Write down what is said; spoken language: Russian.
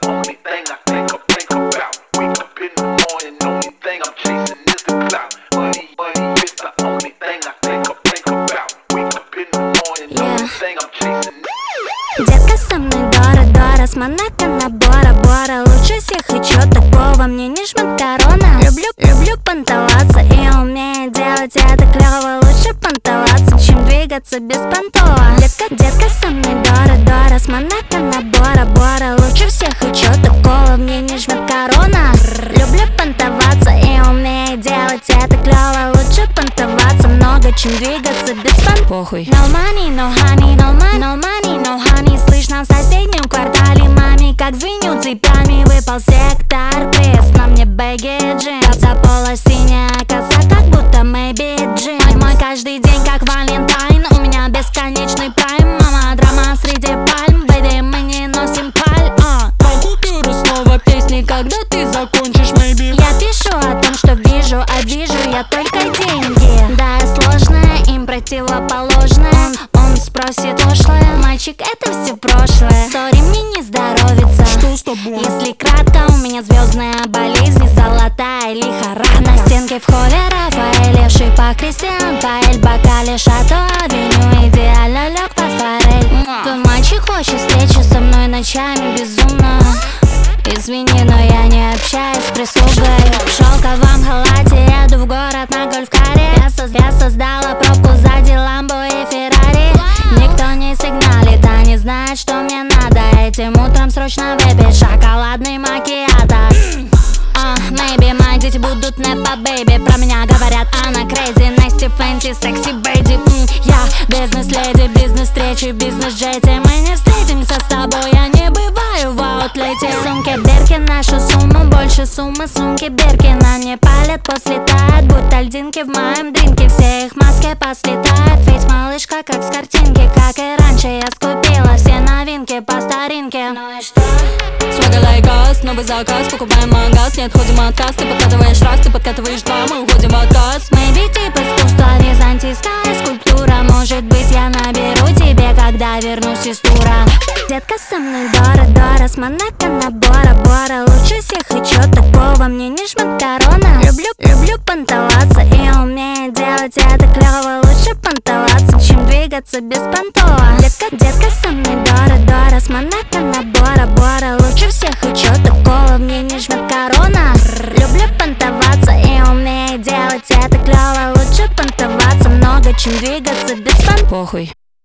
only thing I think about. Wake up in the morning, only thing I'm chasing is the clout. Money is the only thing I think about. Wake up in the morning, only thing I'm chasing. Детка со мной Дора-Дора, с Монако на Бора-Бора. Лучше всех и чё такого, мне не жмет корона. Люблю понтоваться и умею делать это клёво. Лучше понтоваться, чем двигаться без понтова. Детка со мной Дора-Дора, с Монако на Бора-Бора. Лучше всех и чё такого, мне не жмет корона. Люблю понтоваться и умею делать это клёво. Лучше понтоваться много, чем двигаться без понтова. Похуй. No money, no honey, no money, no honey. Слышно в соседнем квартале маме, как звеню цепями. Выпал сектор, пресс на мне бэги джинс. За пола синяя коса, как будто maybe джинс. Мой каждый день как Валентайн, у меня бесконечный прайм. Мама, драма среди пальм, бэйби, мы не носим паль. Купюру снова песни, когда ты закончишь, maybe. Я пишу о том, что вижу, а вижу я только деньги. Да, я сложная, им противоположная. Он спросит прошлое, мальчик, это все прошлое. Сори, мне не здоровится. Что с тобой? Если кратко, у меня звездная болезнь, золотая лихорадка. На стенке в холле Рафаэль, левший по Кристиан Паэль, бокале Шато Авеню, идеально лег под форель. Твой мальчик хочет встречи со мной ночами безумно. Извини, но я не общаюсь с прислугой. В шелковом халате еду в город на гольф-каре. Я создала пробку сзади Ламбо и Феррари. Никто не сигналит, они знают, что мне надо. Этим утром срочно выпить шоколадный макиато. Maybe мои дети будут непа, бэйби. Про меня говорят, она crazy, nasty, fancy, sexy, бэйди. Я бизнес-леди, бизнес-встречи, бизнес-джети. Мы не встретимся с тобой, я не бываю в аутлете. Сумки Биркин, нашу сумму, больше суммы сумки Биркина. Не палят, после тает, будто льдинки в моем дринке. Все их маски послетают, ведь малышка как с картинки. Как и раньше, я скупила все новинки по старинке. Ну и что? Свага лайкас, новый заказ, покупаем магаз. Не отходим от касс, ты подкатываешь раз, ты подкатываешь два, мы уходим в отказ. Maybe тип искусства, византийская скульптура. Может быть, я наберу тебе, когда вернусь из тура. Детка со мной Дора-Дора, с Монако на Бора-Бора. Лучше всех и чё такого, мне не жмет корона. Люблю понтоваться и умею делать это клёво. Лучше понтоваться, чем двигаться без понтова. Детка со мной Дора-Дора, с Монако на Бора-Бора. Лучше всех и чё такого, мне не жмет корона. Люблю понтоваться и умею делать это клёво. Лучше понтоваться много, чем двигаться без понтова. Похуй.